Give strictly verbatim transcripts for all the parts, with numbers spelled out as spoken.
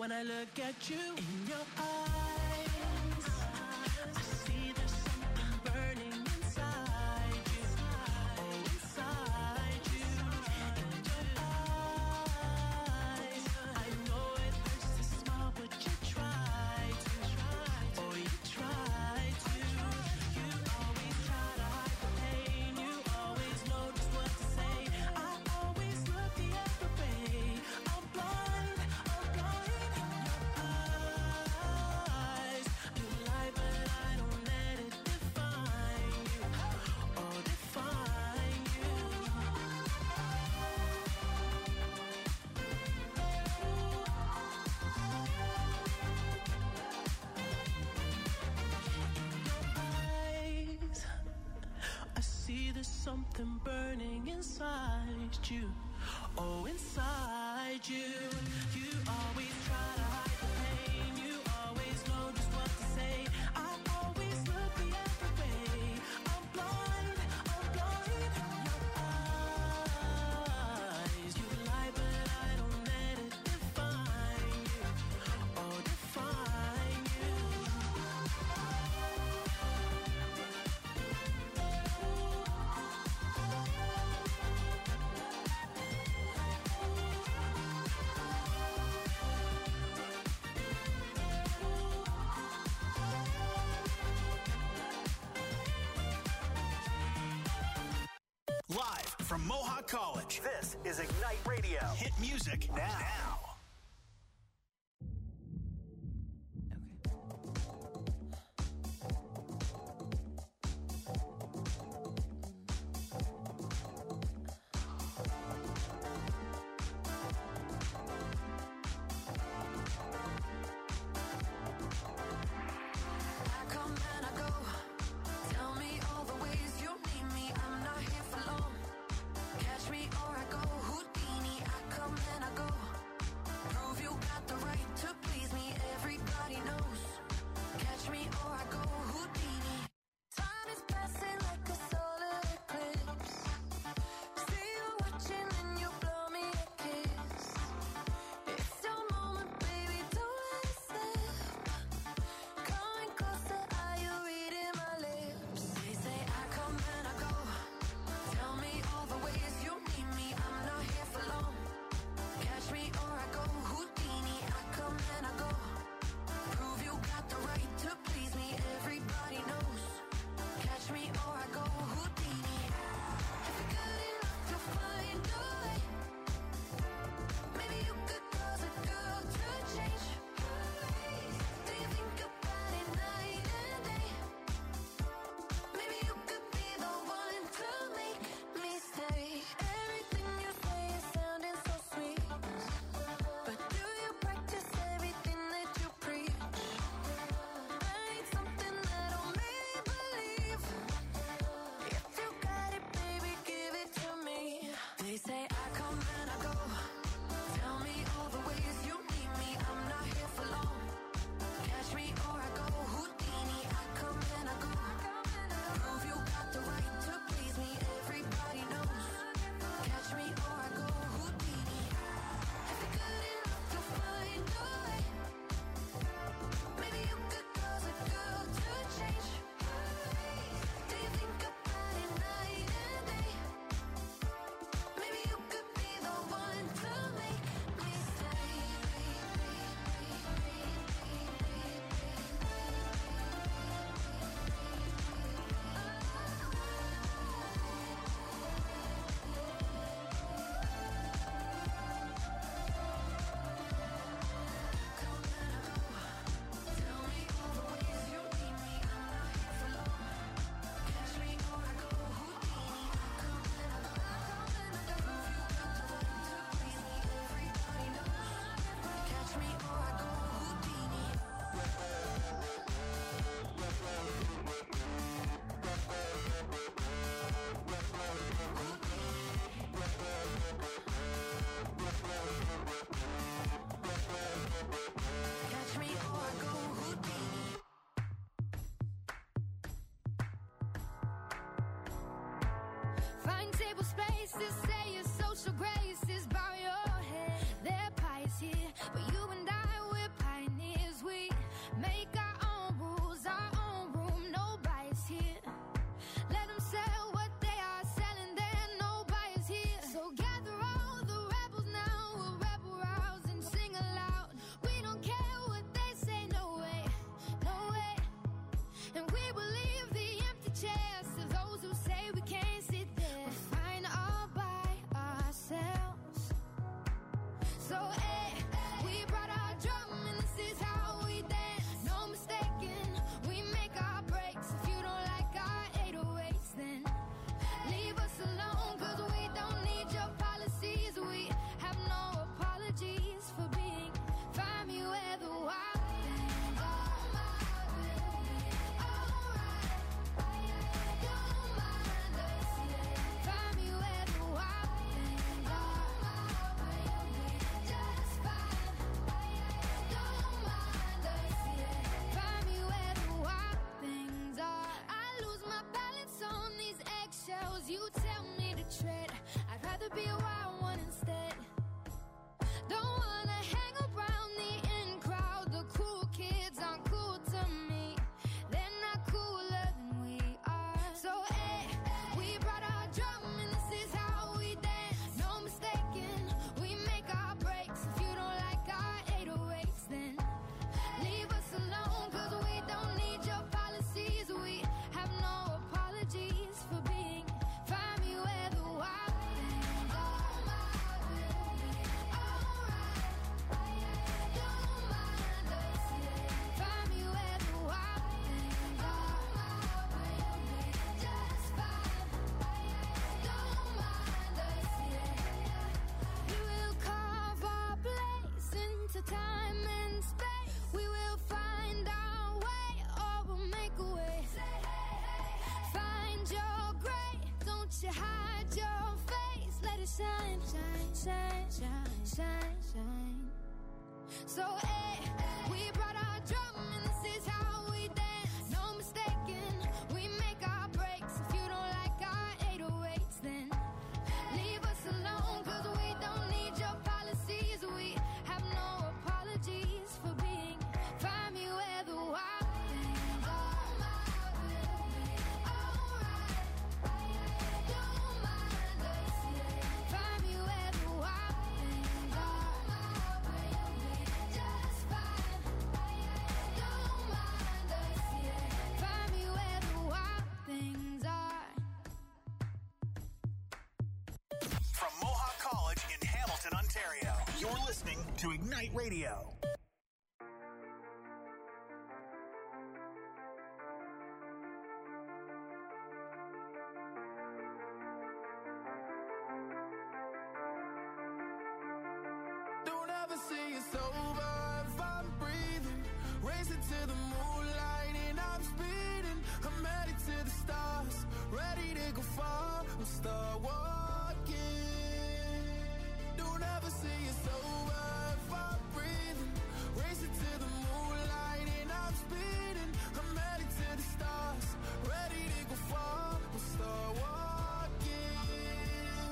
when I look at you. In your eyes, I see there's something burning inside you. Oh, inside you. In your eyes, I know it hurts to smile, but you try to. Oh, you try to. You always try to hide the pain. You always know just what to say. I always look the other way. I'm blind, I'm blind in your eyes. You lie, but I don't let it define you. Oh, define you. Eyes, I see there's something burning inside you. Oh, inside you. You always try to hide the pain. You always know just what to say. I always look the other way. I'm blind, I'm blind in your eyes. You lie, but I don't let it define you. Oh, define you. Live from Mohawk College, this is Ignite Radio. Hit music now. now. I come and I go. Tell me all the ways you need me. I'm not here for long. Catch me or I go. Houdini, I come and I go. And we will leave the empty chairs to those who say we can't sit there. We're fine all by ourselves. So, hey, we brought our drum and this is how we dance. No mistaking, we make our breaks. If you don't like our eight oh eights, then leave us alone, cause we don't need your policies. We have no apologies for being find me where the wild things are. Don't mind us, yeah. Find me where the wild things are. Just fine. Don't mind us, yeah. Find me where the wild things are. I lose my balance on these eggshells. You tell me to tread. I'd rather be a wild one instead. Don't wanna hang around the in crowd. The cool kids aren't cool to me. They're not cooler than we are. So, hey, we brought our drum and this is how we dance. No mistaking, we make our breaks. If you don't like our eight oh eights, then leave us alone, cause we don't need your policies. We have no apologies for being find me where the wild things are. Don't mind us, yeah. Find me where the wild things are. Just fine. Don't mind us, yeah. We will carve our place into time and space. We will find our way or we'll make a way. Find your gray, don't you hide your face. Let it shine, shine, shine, shine, shine, shine. So, hey, we brought our drum and this is how we dance. No mistaking, we make our breaks. If you don't like our eight oh eights, then leave us alone, cause we don't need your policies. We have no apologies for being find me where the wild things are. Don't mind us, yeah. Find me where the wild things are. Just fine. Don't mind us, yeah. Find me where the wild things are. From Mohawk College in Hamilton, Ontario, you're listening to Ignite Radio. Don't ever say it's over if I'm breathing. Racing to the moonlight and I'm speeding. I'm headed to the stars, ready to go far. I'm start walking. Don't ever say it's over if I'm breathing. Racing to the moonlight and I'm speeding. I'm headed to the stars, ready to go far. I'm start walking.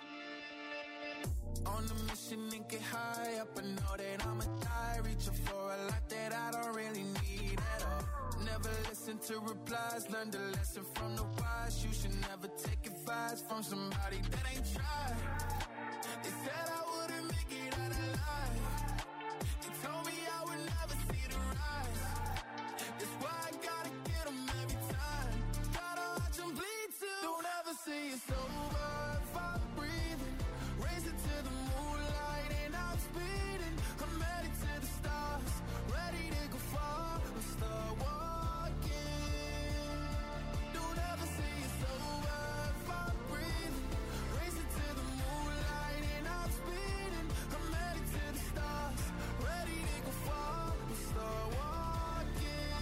On a mission and get high up, I know that I'ma die. Reaching for a lot that I don't really need at all. Never listen to replies, learn the lesson from the wise. You should never take advice from somebody that ain't tried. They said I wouldn't make it out alive. They told me I would never see the rise. That's why I gotta get them every time. Gotta watch them bleed too. Don't ever say it's over if I'm breathing. Racing to the moonlight and I'm speeding. I'm headed to the stars, ready to go far. I'm start walking. Don't ever say it's over if I'm breathing. Racing to the moonlight and I'm speeding. I'm headed to the stars, ready to go far. I'm start walking.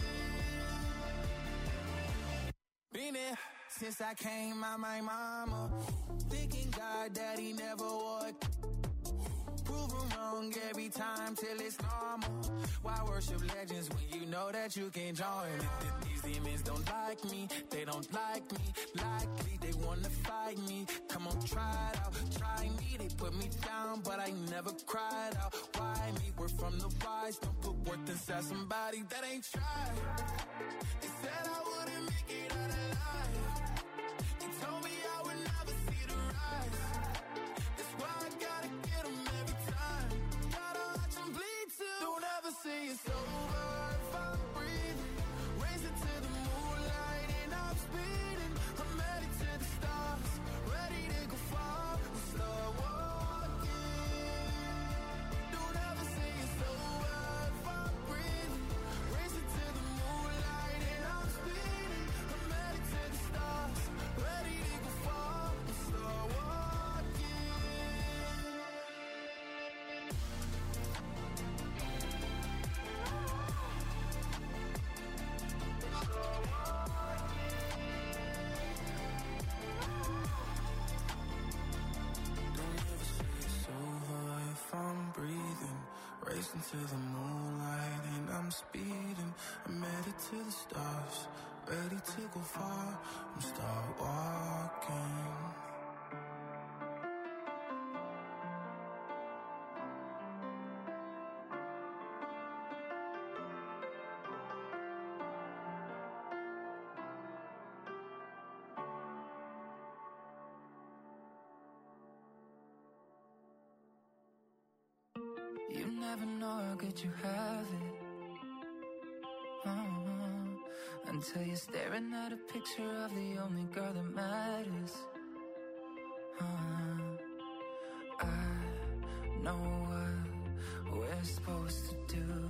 Been there since I came out my mama. Thinking God that he never would. Proven wrong every time till it's normal. Why worship legends when you know that you can't join? These demons don't like me, they don't like me. Likely they wanna fight me. Come on, try it out, try me. They put me down, but I never cried out. Why me? We're from the wise. Don't put worth inside somebody that ain't tried. They said I wouldn't make it out alive. They told me I would never see the rise. That's why I gotta get them every time. Gotta watch them bleed too. Don't ever say it's over if I'm breathing. Racing to the moon. racing to the moonlight and I'm speeding. I'm headed to the stars, ready to go far. I'm start walking. You never know how good you have it, uh-huh. Until you're staring at a picture of the only girl that matters, uh-huh. I know what we're supposed to do.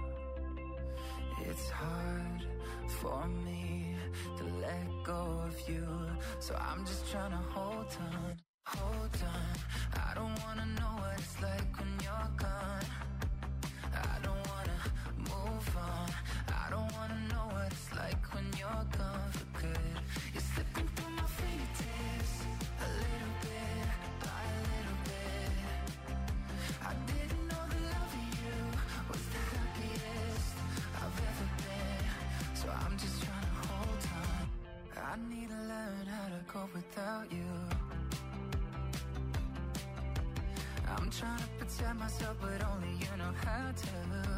It's hard for me to let go of you, so I'm just trying to hold on, hold on. I don't wanna know what it's like when you're gone. I don't wanna move on. I don't wanna know what it's like when you're gone for good. You're slipping through my fingertips, a little bit by a little bit. I didn't know the love of you was the happiest I've ever been, so I'm just trying to hold on. I need to learn how to cope without you. I'm trying to protect myself, but only you know how to.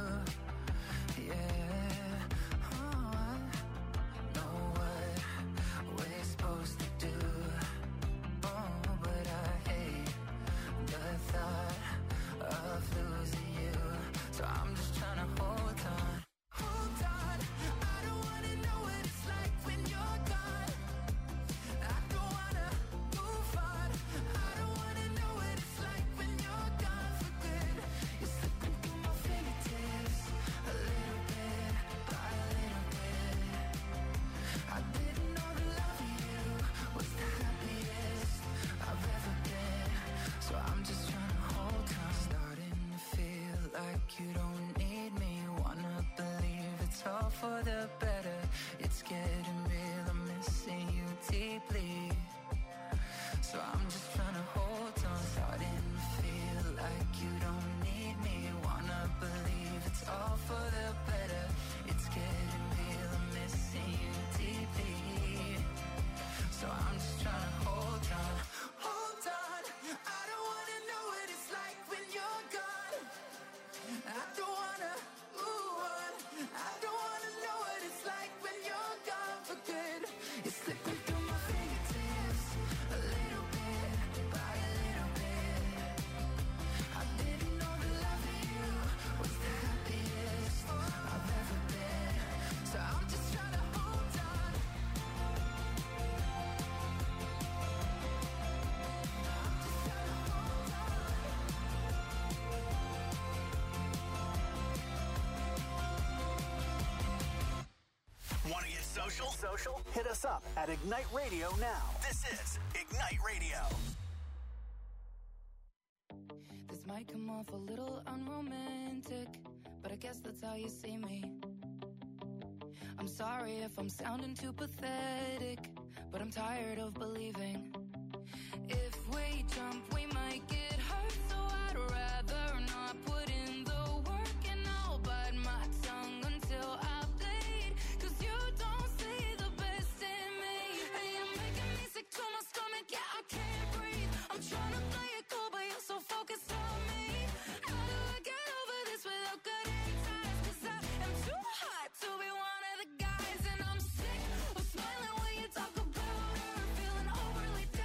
Yeah, oh, I know what we're supposed to do. Oh, but I hate the thought of losing you. So I'm just trying to hold on, hold on. I don't wanna know what it's like when you're gone. I don't wanna move on. I don't wanna know what it's like when you're gone for good. You're slipping through my fingertips, a little bit by a little bit. I didn't know the love of you was the happiest I've ever been, so I'm just trying to hold on. Starting to feel like you don't need me. Wanna believe it's all for the better. It's getting real, I'm missing you deeply, so I'm just trying to hold on. Starting to feel like you don't need me. Wanna believe it's all for the better. It's getting real, I'm missing you deeply, so I'm just trying to hold on, hold on. I don't wanna know what it's like when you're gone. I don't wanna move on. I don't wanna know what it's like when you're gone for good. You're slipping through my fingertips, a little bit by a little bit. I didn't know the love of you was the happiest I've ever been, so I'm just trying to hold on. I'm just trying to hold on. Want to get social? Social? Hit us up at Ignite Radio now. This is Ignite Radio. This might come off a little unromantic, but I guess that's how you see me. I'm sorry if I'm sounding too pathetic, but I'm tired of believing if we jump we might get hurt, so I'd rather not put in the work, and I'll bite my tongue until I bleed, 'cause you don't see the best in me, and you're making me sick to my stomach, yeah, I can't breathe. I'm trying to play it cool, but you're so focused on me. How do I get over this without cutting ties? 'Cause I am too hot to be one of the guys, and I'm sick of smiling when you talk about her, feeling overly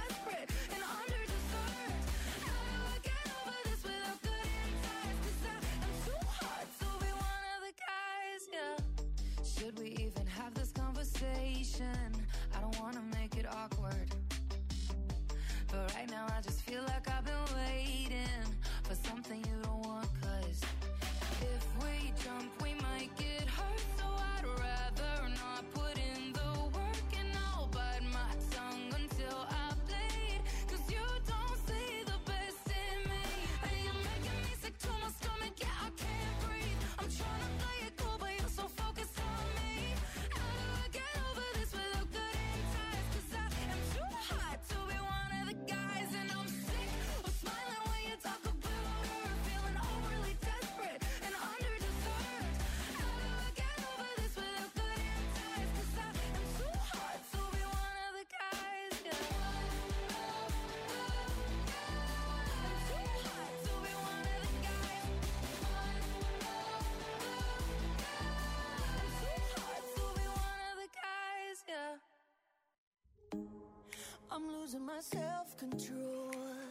losing my self-control.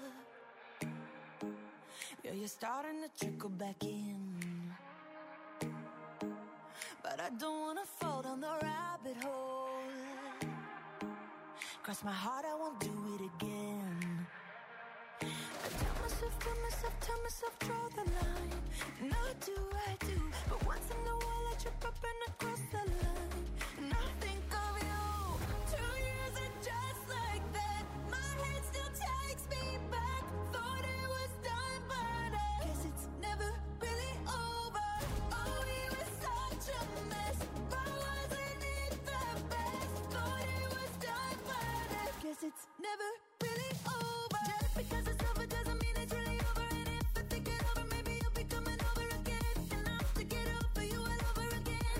Yeah, you're starting to trickle back in, but I don't wanna fall down the rabbit hole. Cross my heart, I won't do it again. I tell myself, tell myself, tell myself, draw the line. And I do, I do, but once in a while I trip up and I cross the line. And I think of you. Two years and just like that, my head still takes me back. Thought it was done, but I guess it's never really over. Oh, we were such a mess, but wasn't it the best? Thought it was done, but I guess it's never really over. Just because it's over doesn't mean it's really over. And if I think it over, maybe you'll be coming over again. And I'll have to get over you all over again.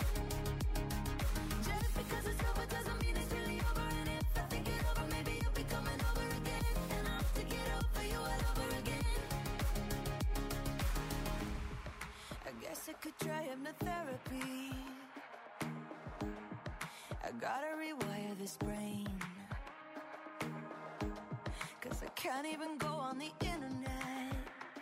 Just because it's over doesn't mean it's really over. And if I think it over, maybe you'll be coming over again. And I'll have to get over you all over again. I guess I could try hypnotherapy. I gotta rewire this brain, 'cause I can't even go on the internet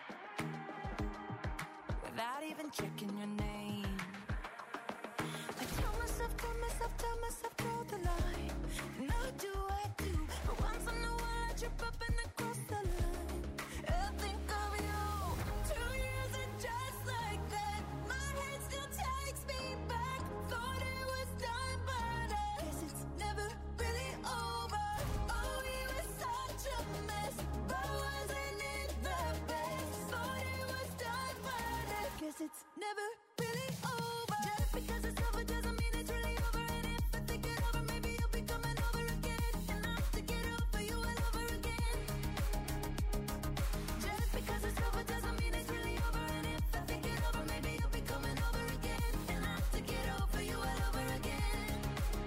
without even checking your name. I tell myself, tell myself, tell myself, draw the line. And I do, I do, but once in a while I trip up and I cross the line. I think of you. Two years and just like that, my head still takes me back. Thought it was done, but I guess it's never really over. Oh, we were such a mess, but wasn't it the best? Thought it was done, but I guess it's never really over. Just because it's over doesn't mean it's really over. And if I think it over, maybe you'll be coming over again. And I'll have to get over you all over again. Just because it's over doesn't mean it's really over. And if I think it over, maybe you'll be coming over again. And I'll have to get over you all over again.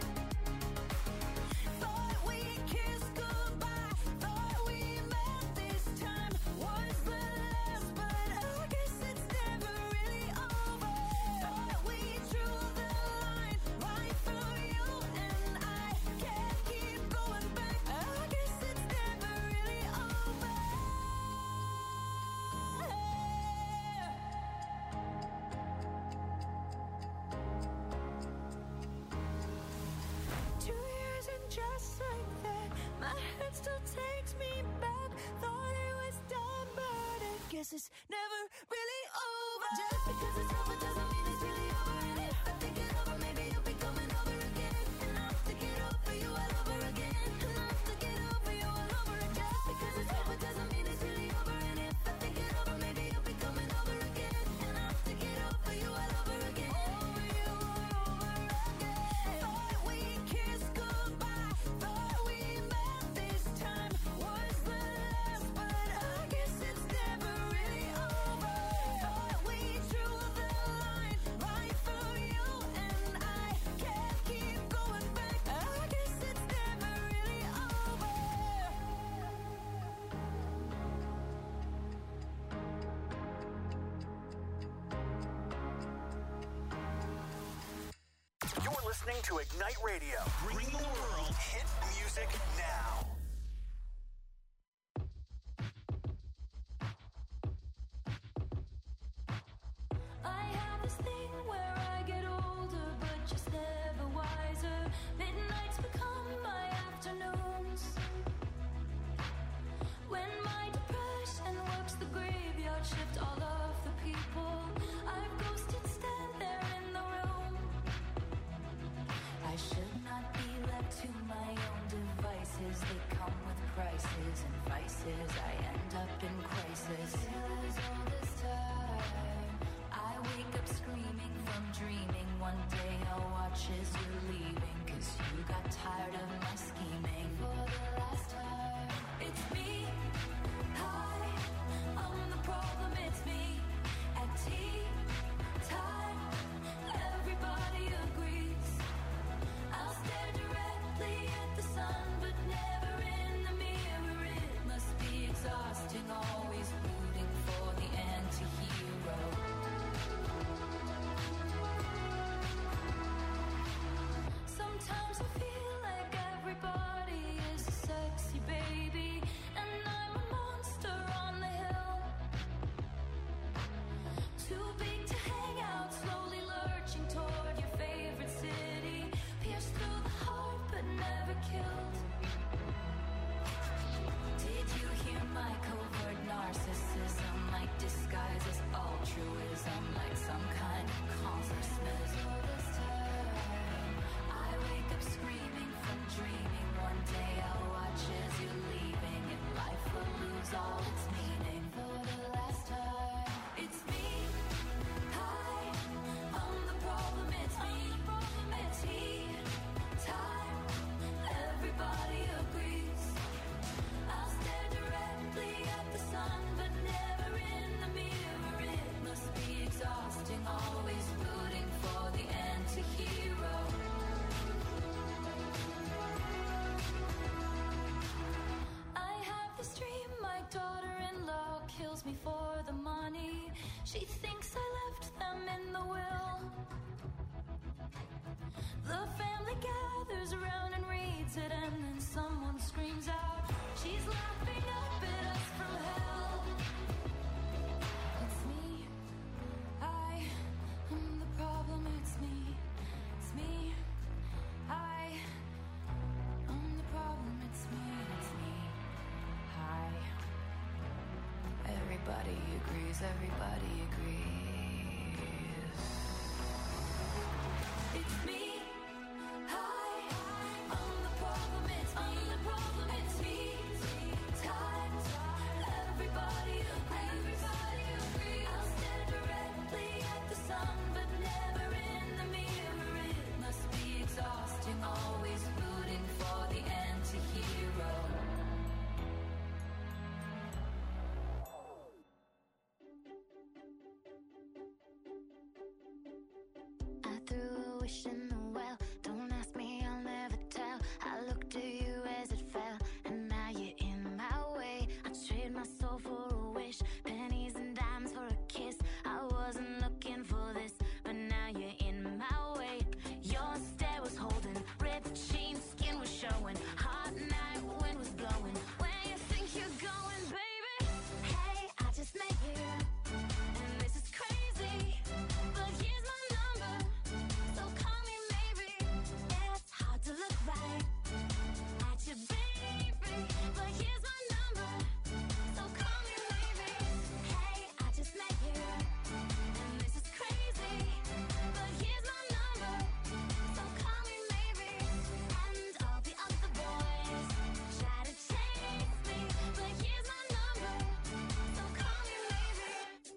Thought we kissed goodbye, thought we met this time was the last, but I guess it's never really over. Thought we drew the line right through you and I can't keep going back. I guess it's never really over. Two years and just like that, my head still takes me back. Thought it was done, but I guess it's never really over. Just because it's over doesn't mean it's really over. And if I think it over, maybe you'll be coming over again. And I'll have to get over you all over again. And I'll have to get over you all over again. Just because it's over doesn't mean it's really over. And if I think it over, maybe you'll be coming over again. And I'll have to get over you all over again. Over you all over again. Thought we kissed goodbye, thought we met this time was the last, but I guess it's never really over. Thought we drew the line right through you and I can't keep going back. I guess it's never really over. You're listening to Ignite Radio, bringing the world hit music now. I have this thing where I get older, but just never wiser. Midnights become my afternoons. When my depression works the graveyard shift, all of the people I've ghosted stand there in the room. I should not be left to my own devices. They daughter-in-law kills me for the money. She thinks I left them in the will. The family gathers around and reads it, and then someone screams out, she's laughing up at us from hell. It's me, I am the problem, it's me, it's me, I am the problem, it's me, it's me, hi. Everybody agrees, everybody agrees. It's me. Always rooting for the anti-hero. I threw a wish in the well. Don't ask me, I'll never tell. I looked to you as it fell, and now you're in my way. I trade my soul for a wish, pennies and dimes for a kiss. I wasn't looking for this, but now you're in my way. Your stare was holding, ripped jeans, skin was showing. Hot night, wind was blowing. Where you think you're going, baby? Hey, I just met you, and this is crazy, but here's my number, so call me maybe. It's hard to look right at you, baby, but here's my number, so call me maybe. Hey, I just met you, and this is crazy, but here's my number, so call me maybe. And all the other boys try to chase me, but here's my number, so call me maybe.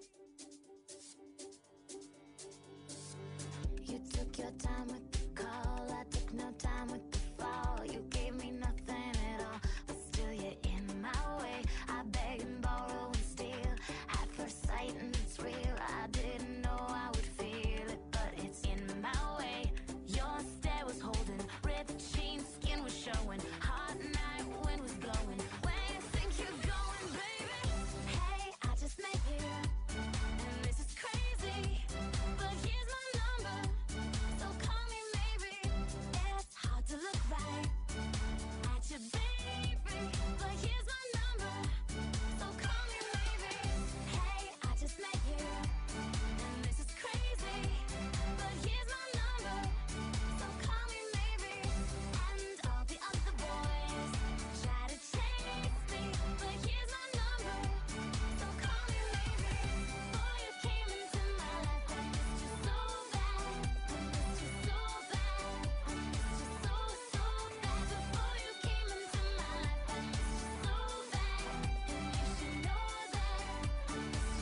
You took your time with the call, I took no time with the fall. You gave me nothing at all, but still you're in my way. I beg and borrow and steal at first sight, and it's real. I didn't know I would feel it, but it's in my way. Your stare was holding, ripped jeans, skin was showing. Hot night, wind was blowing. Where you think you're going, baby? Hey, I just met you, and this is crazy, but here's my number, so call me maybe. It's hard to look right at you, baby, but here's my number, so call me maybe. Hey, I just met you, and this is crazy, but here's my number, so call me maybe. And all the other boys try to chase me, but here's my number, so call me maybe. Before you came into my life, I missed you so bad, I missed you so bad, I missed you so, so bad. Before you came into my life, I missed you so bad, and you should know that I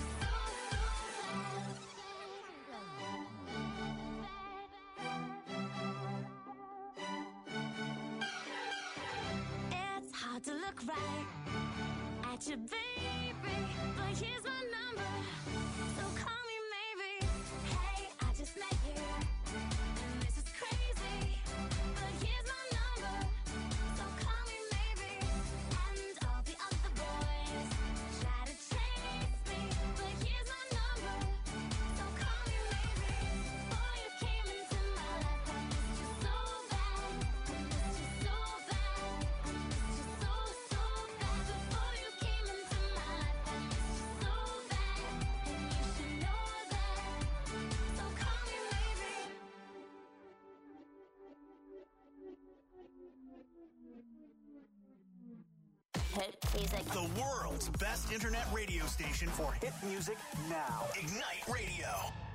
missed you so, so bad. It's hard to look right at you, baby, but here's my number, so call me maybe. Hey, I just met you, and this is crazy, but here's my number, so call me maybe. And all the other boys try to chase me, but here's my number, so call me maybe. Before you came into my life, I missed you so bad, I missed you so bad, I missed you so, so bad. Before you came into my life, I missed you so bad, and you should know that, so call me maybe. Hit music. The world's best internet radio station for hit music now. Ignite Radio.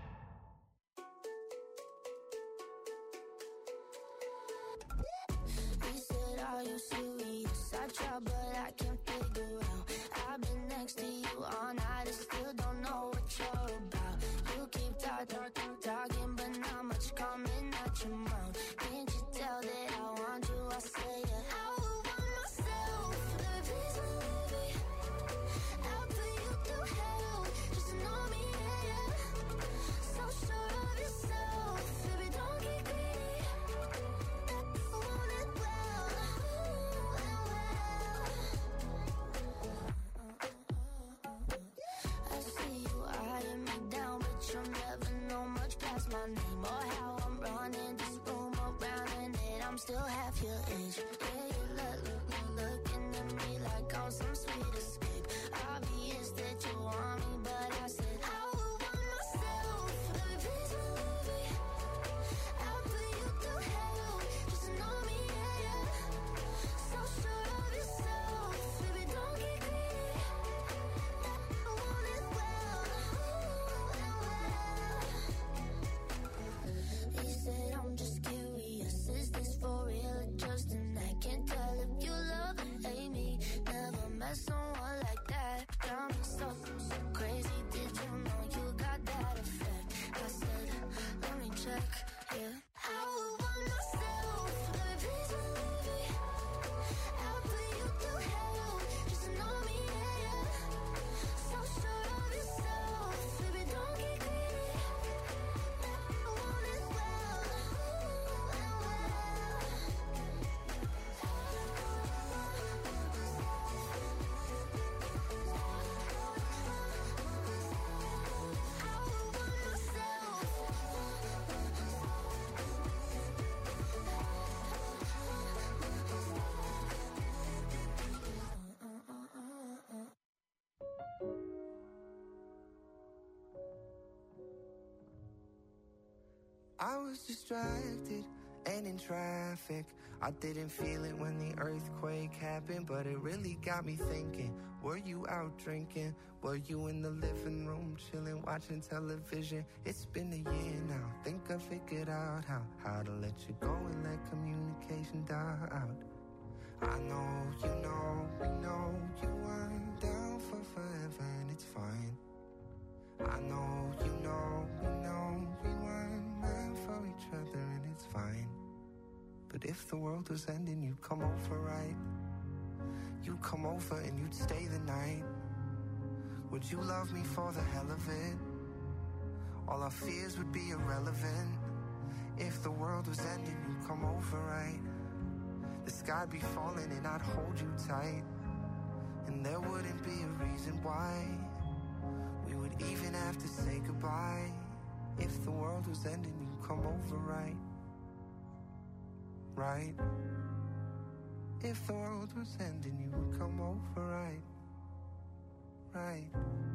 He said, are you serious? I tried, but I can't figure out. I've been next to you all night and still don't know what you're about. You keep talking, talking, but not much coming out your mouth. Can't you tell that I want you? I say it. I would want myself. The reason, baby, I'll put you through hell. Just to know me, yeah, yeah. So sure of yourself, baby, don't get greedy. That you want it well, well, well. my name or how I'm running this room around and it. I'm still half your age. Yeah, you look, look, look, looking at me like I'm some sweet escape. Obvious that you want me, but I said I would want myself. Baby, please believe me. I'll put you through hell. Just know me, yeah, yeah. So sure of yourself. Baby, don't get greedy. I want it well. He said, I'm just curious. Is this for real or just an act? Can't tell if you love or hate me. Never met someone like that. Got me so, so crazy. Did you know you got that effect? I said, let me check, yeah. I would want myself. Baby, please believe me. I'll put you through hell. Just know me, yeah, yeah. So sure of yourself. Baby, don't get greedy. I want it well. I was distracted and in traffic. I didn't feel it when the earthquake happened, but it really got me thinking. Were you out drinking? Were you in the living room chilling, watching television? It's been a year now. Think I figured out how how to let you go and let communication die out. I know, you know, we know you weren't down for forever, and it's fine. I know, you know, we know we weren't meant for each other, and it's fine. But if the world was ending, you'd come over, right? You'd come over and you'd stay the night. Would you love me for the hell of it? All our fears would be irrelevant. If the world was ending, you'd come over, right? The sky'd be falling and I'd hold you tight. And there wouldn't be a reason why we would even have to say goodbye. If the world was ending, you'd come over, right? Right? If the world was ending, you would come over, right? Right?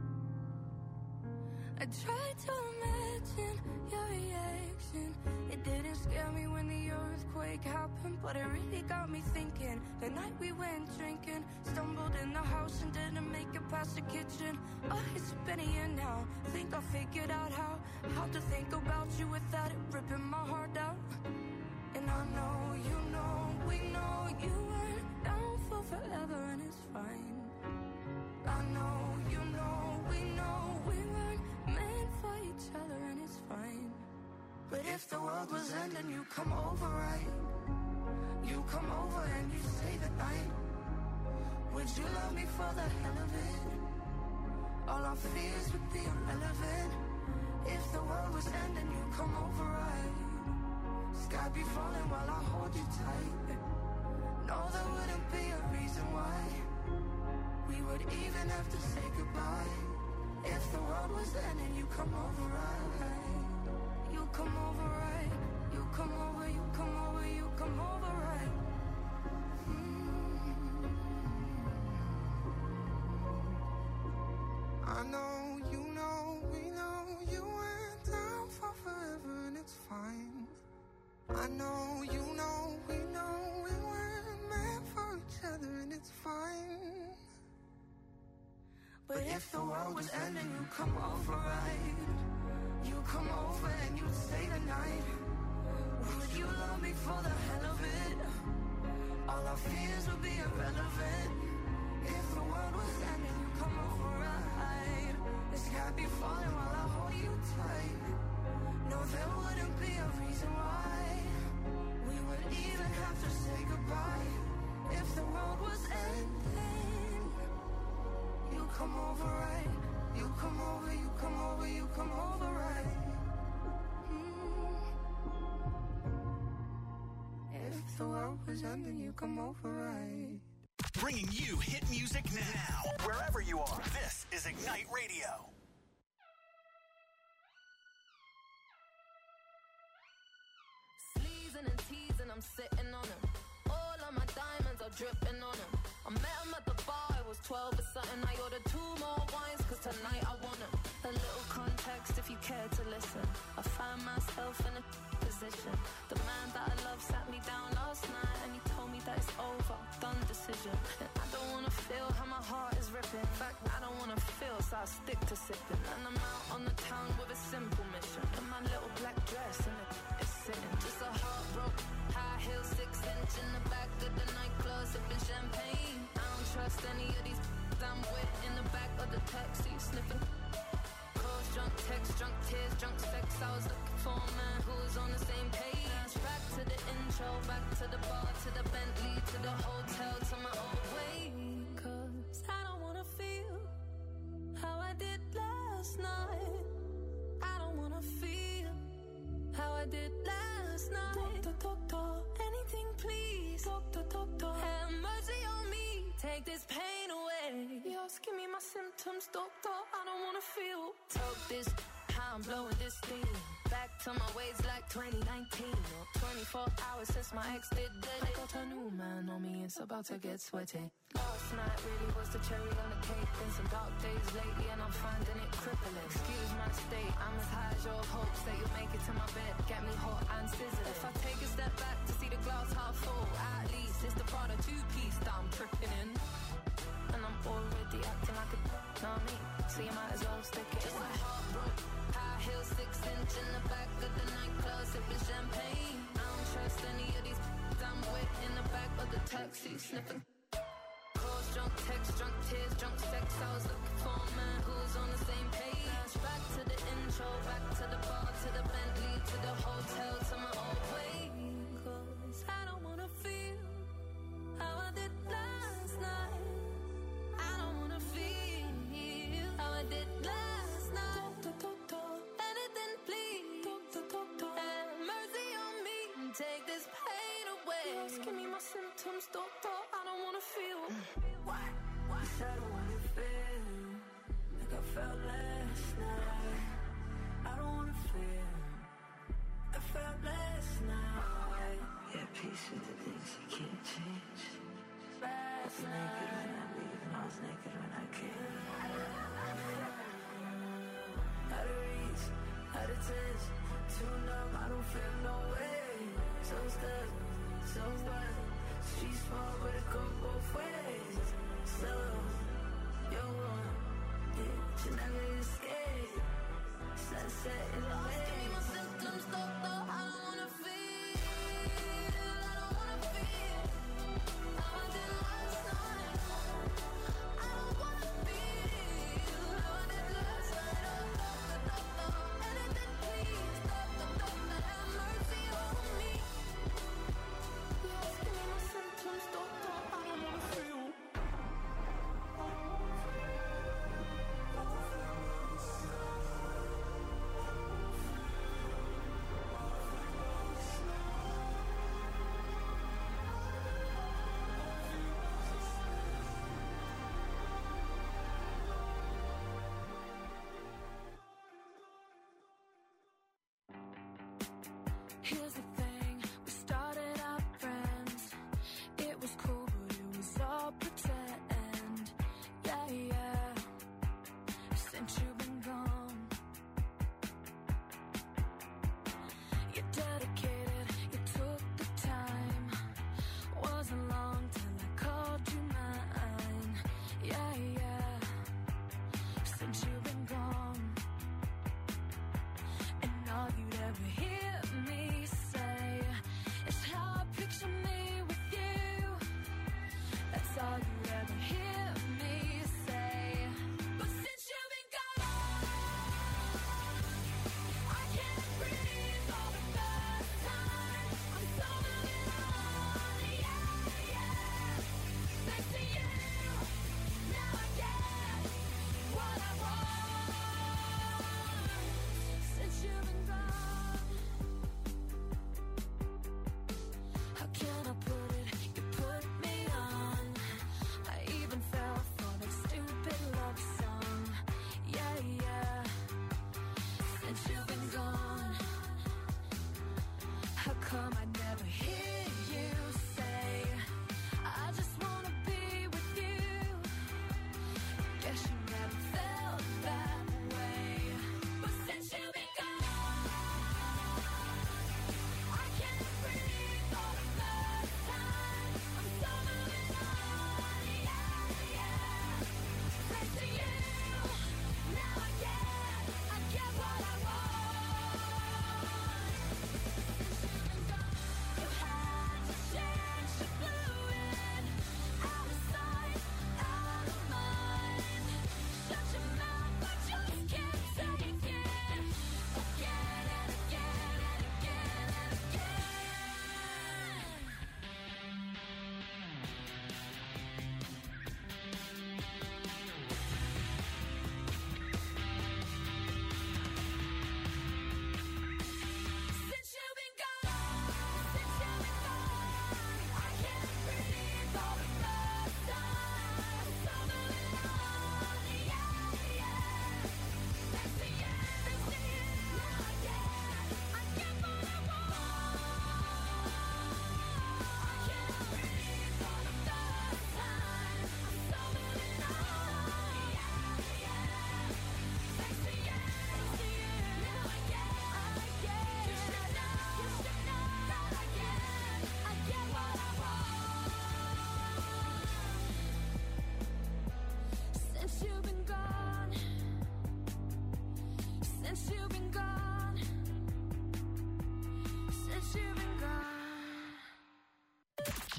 I tried to imagine your reaction. It didn't scare me when the earthquake happened, but it really got me thinking. The night we went drinking, stumbled in the house and didn't make it past the kitchen. Oh, it's been a year now. Think I figured out how How to think about you without it ripping my heart out. And I know, you know, we know you weren't down for forever, and it's fine. I know, you know, we know we weren't meant for each other, and it's fine. But if the world was ending, you come over, right? You come over and you stay the night. Would you love me for the hell of it? All our fears would be irrelevant. If the world was ending, you come over, right? Sky be falling while I hold you tight. No, there wouldn't be a reason why we would even have to say goodbye. If the world was ending, you come over, right? You come over, right? You come over, you come over, you come over, right? Mm. I know, you know, we know you went down for forever, and it's fine. I know, you know, we know we weren't meant for each other, and it's fine. But if the world was ending, you come over, right? You come over and you stay the night. Would you love me for the hell of it? All our fears would be irrelevant. If the world was ending, you come over, right? The sky be falling while I hold you tight. No, there wouldn't be a reason why we would even have to say goodbye. If the world was ending, you come over, right? You come over, you come over, you come over, right? Mm. If the world was ending, you come over, right? Bringing you hit music now. Wherever you are, this is Ignite Radio. I'm sitting on him. All of my diamonds are dripping on him. I met him at the bar, I was twelve or something. I ordered two more wines, cause tonight I want him. A little context if you care to listen. I found myself in a position. The man that I love sat me down last night and he told me that it's over, done decision. And I don't wanna feel how my heart is ripping. In fact, I don't wanna feel, so I stick to sipping. And I'm out on the town with a simple mission. In my little black dress and it's sitting. Just a heartbroken, high heel, six inch in the back of the nightclub, sipping champagne. I don't trust any of these I'm with in the back of the taxi, sniffing. Calls, drunk texts, drunk tears, drunk sex. I was looking for a man who was on the same page. Back to the intro, back to the bar, to the Bentley, to the hotel, to my old way. Cause I don't wanna feel how I did last night. I don't wanna feel how I did last night. Doctor, doctor, anything please. Doctor, doctor, have mercy on me. Take this pain away. You're asking me my symptoms, doctor. I don't wanna feel. Talk this, how I'm blowing this steam. Back to my ways like twenty nineteen. Or twenty-four hours since my ex did dead. I got a new man on me, it's about to get sweaty. Last night really was the cherry on the cake. Been some dark days lately and I'm finding it crippling. Excuse my state, I'm as high as your hopes that you'll make it to my bed. Get me hot and sizzling. If I take a step back to see the glass half full, at least it's the Prada two-piece that I'm tripping in. And I'm already acting like a know me, so you might as well stick it. Just in. A heartbroken, high heel, six inch in the back of the nightclub, sipping champagne. I don't trust any of these I'm with in the back of the taxi, sniffing. Calls, drunk texts, drunk tears, drunk sex. I was looking for a man who was on the same page. Back to the intro, back to the bar, to the Bentley, to the hotel, to my old way. Cause I don't wanna feel how I did last night. I don't wanna feel how I did last night. Doctor, doctor, anything please. Doctor, doctor, have mercy on me. Take this pain away. You're asking me my symptoms, doctor. I don't wanna feel. What? What? I don't wanna feel like I felt last night. I don't wanna feel I felt last night. Yeah, peace with the things you can't change. Last night. I was naked when I came. Out of reach, out of touch, too numb, I don't feel no way. So stuck, so what? Street small, but it go both ways. So, you're one, yeah, you never escape. Sunset in the way. Give me my symptoms, doctor, I don't wanna feel. I don't wanna feel how I did last night. I don't wanna feel how I did last night. Oh, doctor, doctor, anything please. Doctor, doctor, have mercy on me. Yes, give me my symptoms, doctor, I don't wanna feel. Here's the thing, we started out friends. It was cool, but it was all pretend. Yeah, yeah, since you've been gone. You're dedicated, you took the time. Wasn't long till I called you mine. Yeah, yeah, since you've been gone. And all you'd ever hear me say is how I picture me with you. That's all you ever hear me say. But since you've been gone, I can't breathe for the first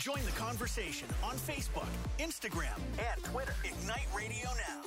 Join the conversation on Facebook, Instagram, and Twitter. Ignite Radio Now.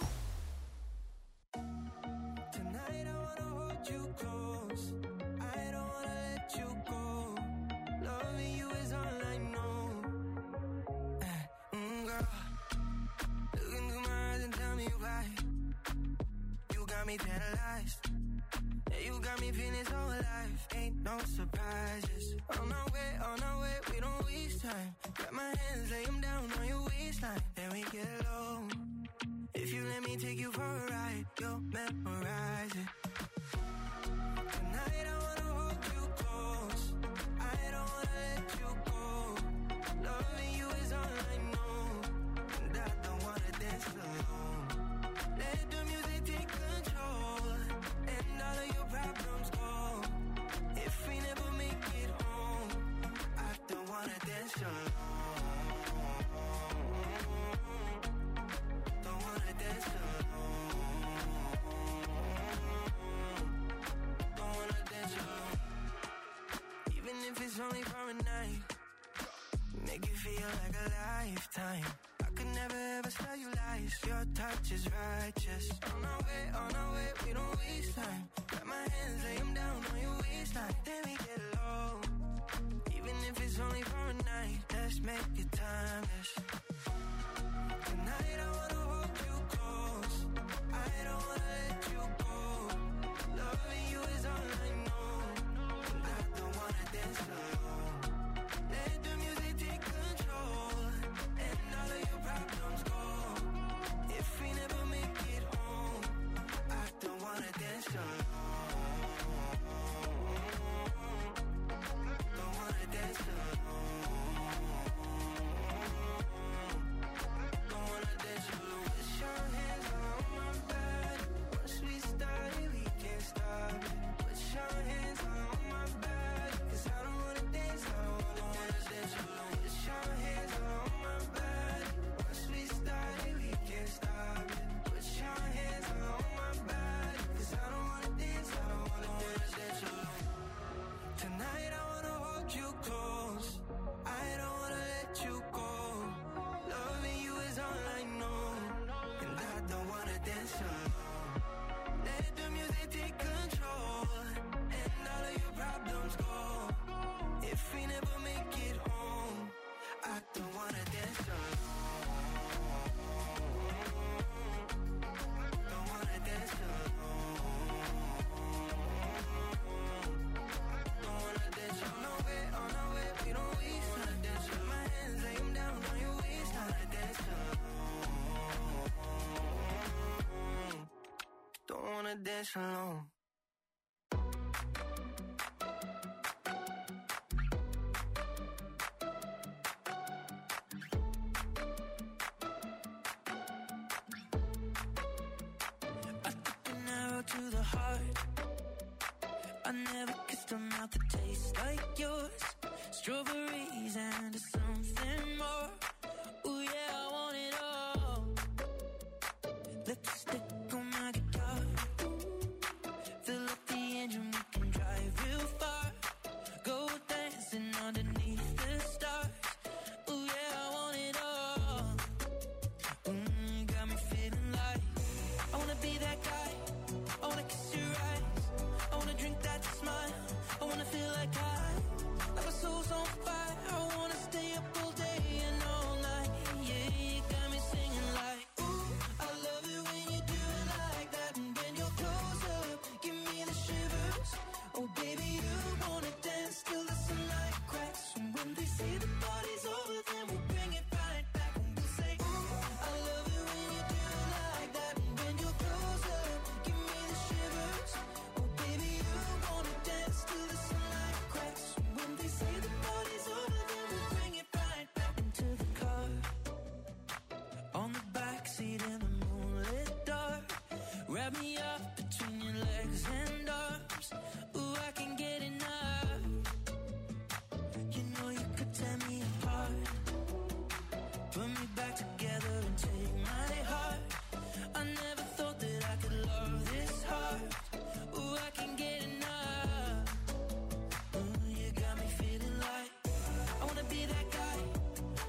Tonight I wanna hold you close. I don't wanna let you go. Loving you is all I know. Eh, mm, girl, look into my eyes and tell me why. You got me paralyzed. Yeah, you got me feeling so alive. Ain't no surprises. On our way, on our way, we don't waste time. Grab my hands, lay them down on your waistline. Then we get low. If you let me take you for a ride, you'll memorize it. Tonight I wanna hold you close. I don't wanna let you go. Loving you is all I know. And I don't wanna dance alone. Let the music take control. And all of your problems go. If we never make it home, I don't wanna dance alone. Don't wanna dance alone. Don't wanna dance alone. Even if it's only for a night, make it feel like a lifetime. I could never ever tell you lies. Your touch is righteous. On our way, on our way, we don't waste time. Grab my hands, lay them down on your waistline. Then we get low. Even if it's only for a night, let's make it timeless. Tonight I wanna hold you close. I don't wanna let you go. Loving you is all I know. And I don't wanna dance alone. Let the music take control. And all of your problems go. If we never make it home, I don't wanna dance alone. Don't wanna dance alone. Don't wanna dance alone. Put your hands on my body. Once we started, we can't stop it. Put your hands on my body. 'Cause I don't wanna dance, I don't wanna dance alone. Put your hands on my body. Once we started, we can't stop it. Put your hands on my body. 'Cause I don't wanna dance, I don't wanna dance alone. Tonight I wanna hold you close. I don't wanna let you go. Loving you is all I know. And I don't wanna dance alone. Let the music take control. And all of your problems go. If we never make it home, I don't wanna dance alone. Don't wanna dance alone. Don't wanna dance on our way, on our way, we don't waste time. Dance with my hands, lay them down on your waistline. Dance alone. Don't wanna dance alone. I took an arrow to the heart. I never kissed a mouth that tastes like yours. Strawberries and something more. Ooh yeah, I want it all. Lipstick on my guitar. Fill up the engine, we can drive real far. Go dancing underneath the stars. Ooh yeah, I want it all. Mm, got me feeling like I wanna be that guy. I wanna kiss your eyes. I wanna drink that smile. I wanna feel like I, like my soul's on fire. I wanna stay up all day and all night. Yeah, you got me singing like, ooh, I love it when you do it like that. And when you're close up, give me the shivers. Oh baby, you wanna dance till the sunlight cracks. And when they say the party's over, then we'll bring it right back. And we'll say, ooh, I love it when you do it like that. And when you're close up, give me the shivers. Oh baby, you wanna dance till the sunlight cracks. And when they say the party's over, then we'll bring it right back into the car. On the backseat in the moonlit dark. Wrap me up between your legs and arms. Ooh, I can get enough. You know you could tear me apart. Put me back together and take my heart. I never thought that I could love this hard. Ooh, I can get enough. Ooh, you got me feeling like I wanna be that guy.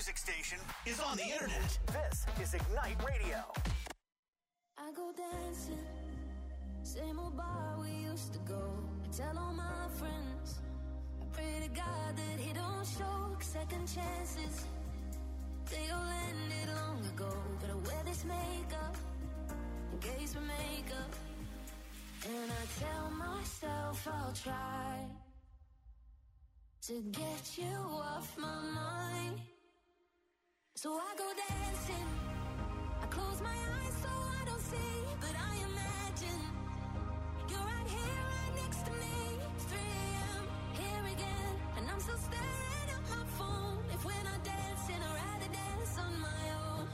music station is on the internet. This is Ignite Radio. I go dancing, same old bar we used to go. I tell all my friends, I pray to God that he don't show second chances. They all ended long ago, but I wear this makeup in case we make up. And I tell myself I'll try to get you off my mind. So I go dancing, I close my eyes so I don't see, but I imagine you're right here, right next to me. It's three a.m., here again, and I'm still staring at my phone. If we're not dancing, I'd rather dance on my own.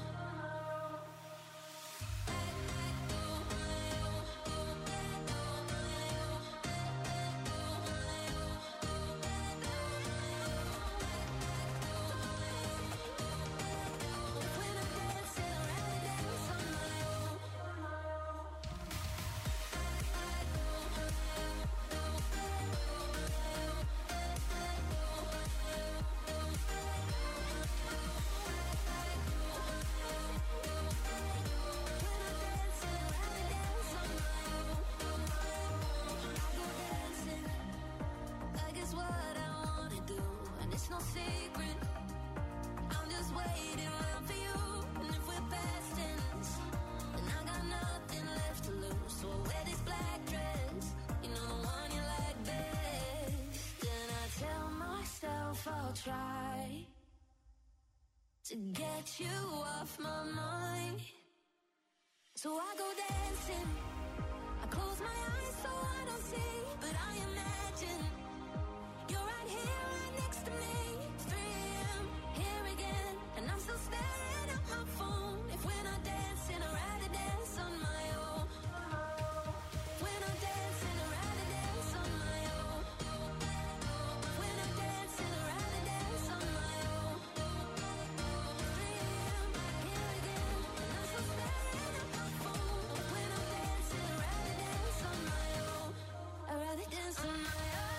No secret, I'm just waiting around for you. And if we're past tense, then I got nothing left to lose. So I wear this black dress, you know, the one you like best. Then I tell myself I'll try to get you off my mind. So I go dancing, I close my eyes so I don't see, but I imagine you're right here, right next to me. It's three a.m., here again, and I'm still staring at my phone. If we're not dancing, I'd rather dance on my own. If we're not dancing, I'd rather dance on my own. If we're not dancing, I'd rather dance on my own. three a.m., here again, and I'm still staring at my phone. If we're not dancing, I'd rather dance on my own. I'd rather dance on my own.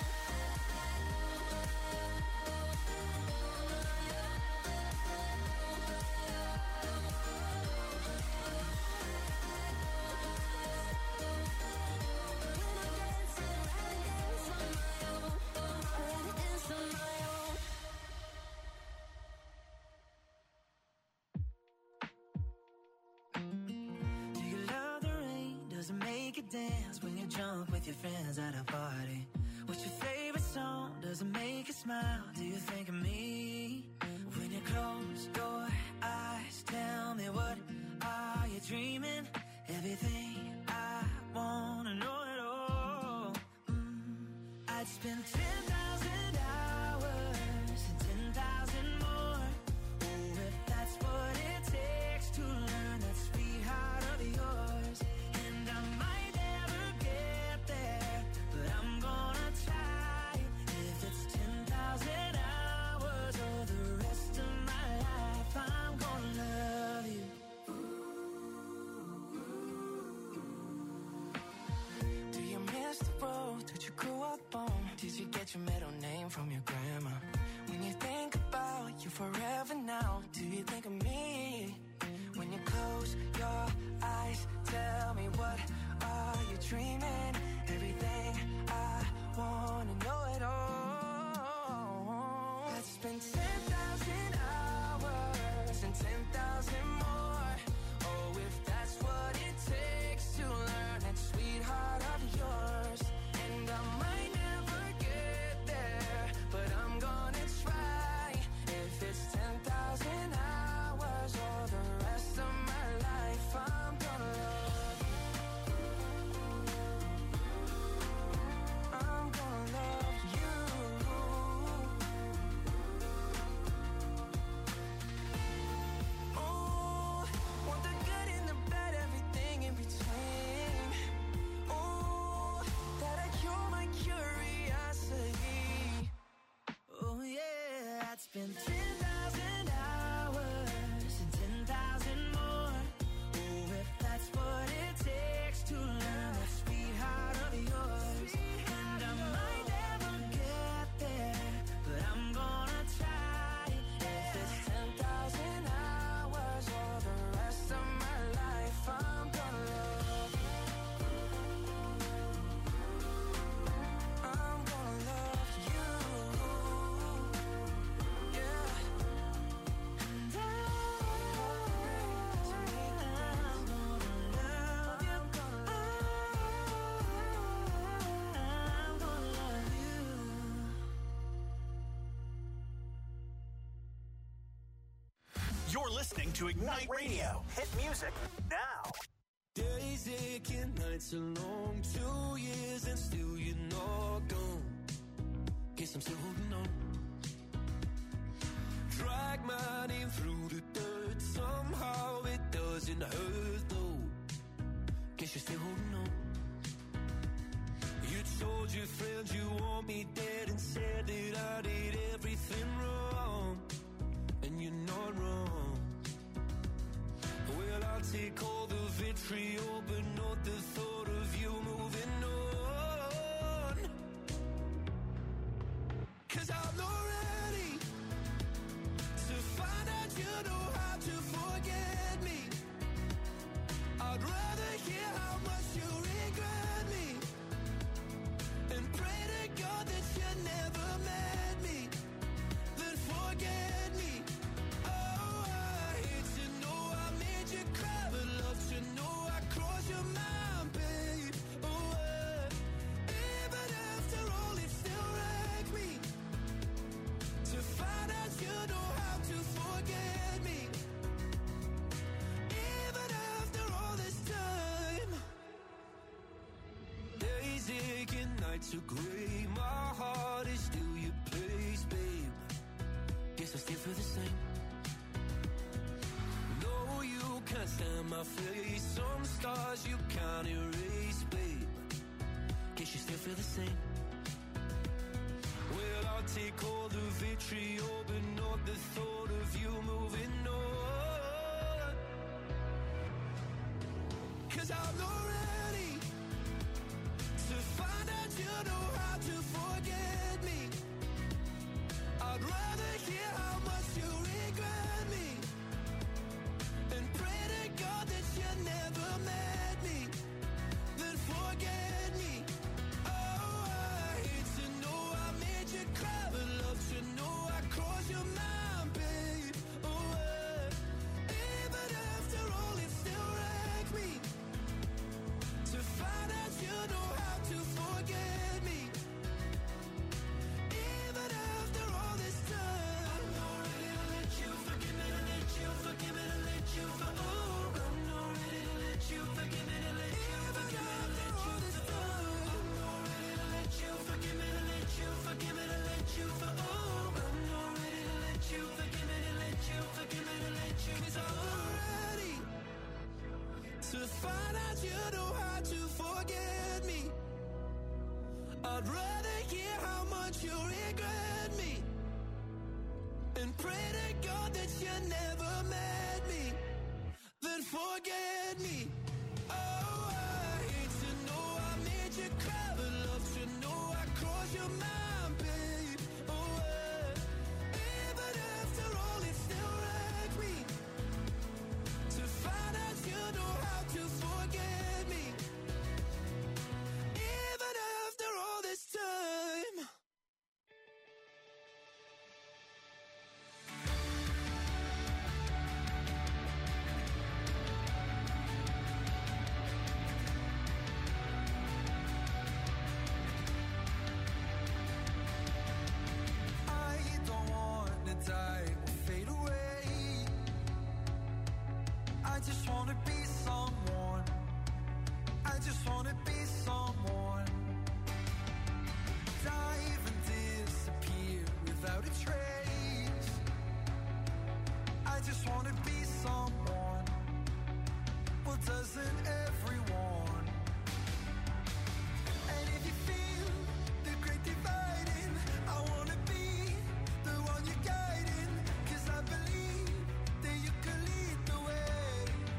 Dance when you're drunk with your friends at a party. What's your favorite song? Does it make you smile? Do you think of me? When you close your eyes, tell me what are you dreaming? Everything I wanna know it all. mm. I'd spend ten thousand hours and ten thousand more. Oh, if that's what it takes to learn that sweetheart of yours. And I might did you get your middle name from your grandma? When you think about you forever now, do you think of me? When you close your eyes, tell me what are you dreaming? Everything I wanna know it all. I'd spend ten thousand hours and ten thousand more. Oh, if that's what it takes to learn that sweetheart of yours. And I might never get there, but I'm gonna try. If it's ten thousand hours listening to Ignite Radio. Hit music now. Days aching, nights are long, two years and still you're not gone. Guess I'm still holding on. Drag my name through the dirt, somehow it doesn't hurt though. Guess you're still holding on. You told your friends you want me dead and said that I did everything wrong. And you're not wrong. Well, I'll take all the vitriol, but not the thought of you moving on. 'Cause I'm not ready to find out you know how to forget me. I'd rather hear how much you regret me and pray to God that you never met me, then forget me. Oh, I hate to know I made you cry, but love to know I crossed your mind, babe. Oh, uh, even after all, it still wrecks me to find out you know how to forget me. Even after all this time, days aching, nights are gray. My heart is still your place, babe. Guess I still feel the same. No, you can't stand my face. Some scars you can't erase, babe. Guess you still feel the same. Well, I'll take all the vitriol, but not the thought of you moving on. 'Cause I'm not ready to find out you know how to forget me. I'd rather hear how much you regret me and pray to God that you never met me, then forget me. Oh, I hate to know I made you cry, but love to know I crossed your mind, babe. Oh, uh, even after all, it still wrecks me to find out you know how to forget me. Even after all this time, I'm not ready to let you forgive me, to let you forgive me, to let you for oh, I'm not ready to let you forgive me, to let you forgive me, to let you for oh, I'm not ready to let you forgive me, to let you forgive me, to let you for oh, I'm not ready to let you forgive me, to let you forgive me, to let you 'cause I'm not ready to find out you know how to forget me. I'd rather hear how much you regret me and pray to God that you never met me, then forget me. Oh, I hate to know I made you cry, but love to know I crossed your mind, babe. Oh, uh, even after all, it still wrecks me to find out you know how to forget me. Even after all this time. I don't want to die or fade away. I just want to be someone. I just want to be someone. Dive and disappear without a trace. I just want to be someone. Well, doesn't everyone? And if you feel the great dividing, I want to be the one you're guiding. 'Cause I believe that you can lead the way.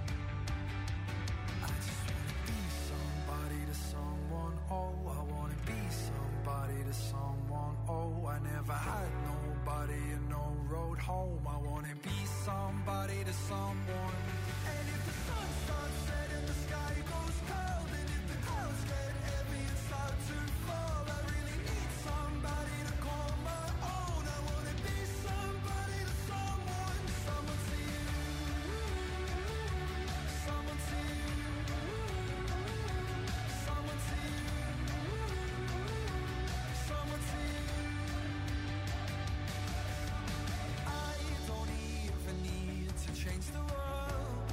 I just want to be somebody to someone. Oh, I want to be somebody to someone. Oh, I never had nobody and no road home. I want to be somebody to someone. And if the sun starts setting the sky change the world.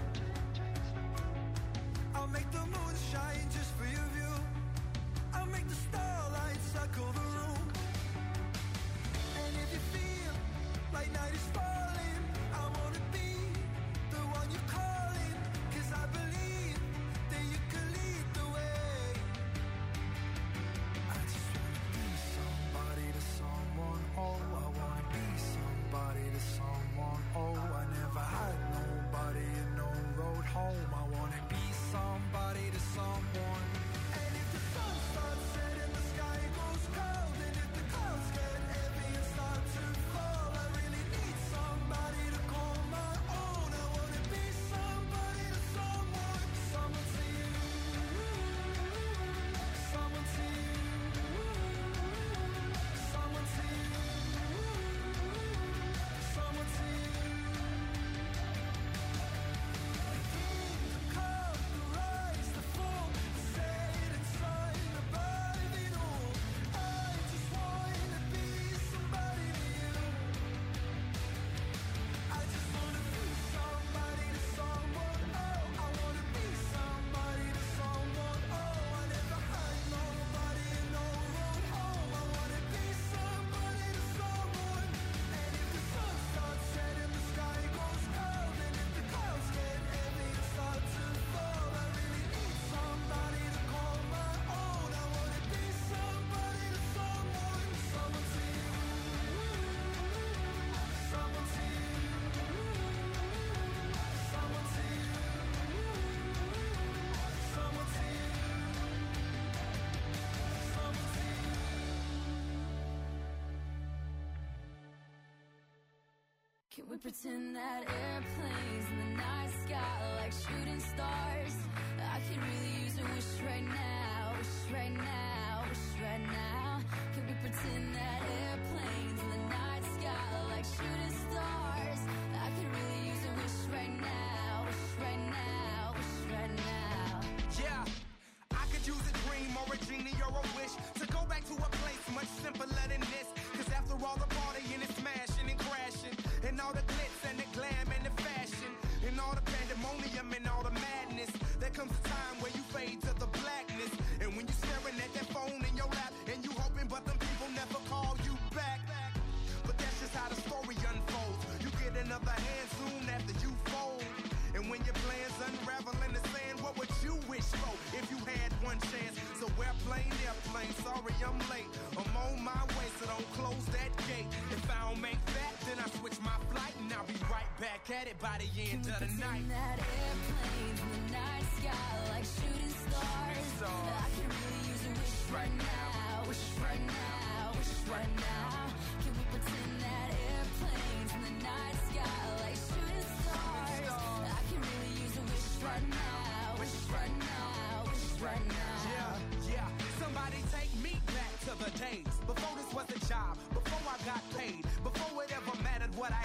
I'll make the moon shine just for your view. I'll make the starlight circle the room. And if you feel like night is falling, I wanna be the one you're calling. Cause I believe that you can lead the way. I just wanna be somebody to someone. Oh, I wanna be somebody to someone. Oh, I never had nobody and no road home. I wanna be somebody to someone. And if the sun starts setting, the sky goes cold. And if the clouds get heavy and start to fall, I really need somebody to call my own. I wanna be somebody to someone. Someone to you. Someone to you. Someone to you. Someone to you. Come, the rise, the fall, the setting sun above it all. I just wanna be somebody to you. I just wanna be somebody to someone. Oh, I wanna be somebody to someone. Oh, I never had nobody and no road home. I wanna be somebody to someone. And if the sun starts setting, the sky goes cold. And if the clouds get heavy and start to fall, I really need somebody to call my own. I wanna be somebody to someone. Someone to you. Someone to you. Someone to you. Someone to you. Someone to you. Can we pretend that airplanes in the night sky are like shooting stars? I could really use a wish right now, wish right now, wish right now. Can we pretend that airplanes in the night sky are like shooting stars? I could really use a wish right now, wish right now, wish right now. Yeah, I could use a dream or a genie or a wish to go back to a place much simpler than this. Cause after all the partying and smashing and crashing, and all the glitz and the glam and the fashion, and all the pandemonium and all the madness, there comes a time where you fade to the blackness. And when you're staring at that phone in your lap, and you hoping but them people never call you back. But that's just how the story unfolds. You get another hand soon after you fold. And when your plans unravel in the sand, what would you wish for if you had one chance? So airplane, airplane, sorry I'm late. I'm on my way, so don't close that gate. If I don't make that, then I switch my flight, and I'll be right back at it by the end of the night. Pretend that airplanes in the night sky are like shooting stars. I can really use a wish right now, wish right now, wish right now. Can we pretend that airplanes in the night